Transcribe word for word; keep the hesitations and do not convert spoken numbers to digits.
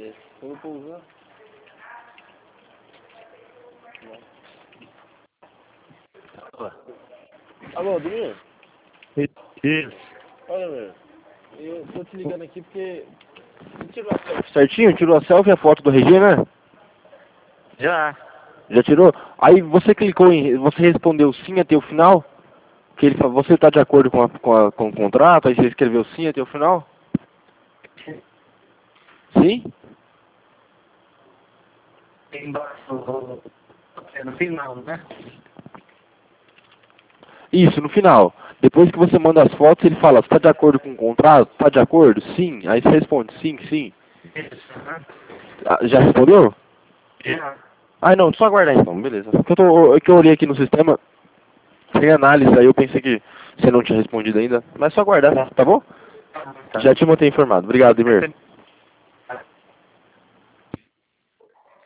Beleza. Eu vou usar. Alô, Ademir? Isso. Olha, meu. Eu tô te ligando aqui porque... Você tirou a selfie certinho? Tirou a selfie e a foto do Regina, né? Já. Já tirou? Aí você clicou em... Você respondeu sim até o final? Que ele falou, você está de acordo com, a, com, a, com o contrato? Aí você escreveu sim até o final? Sim? Embaixo. É no final, né? Isso, no final. Depois que você manda as fotos, ele fala, você está de acordo com o contrato? Está de acordo? Sim. Aí você responde, sim, sim. Isso, né? Ah, já respondeu? Já. Ah, não, só aguardar então, beleza. Porque eu, tô, é que eu olhei aqui no sistema, sem análise, aí eu pensei que você não tinha respondido ainda. Mas só aguardar, tá bom? Tá. Já te mantenho informado. Obrigado, Demir.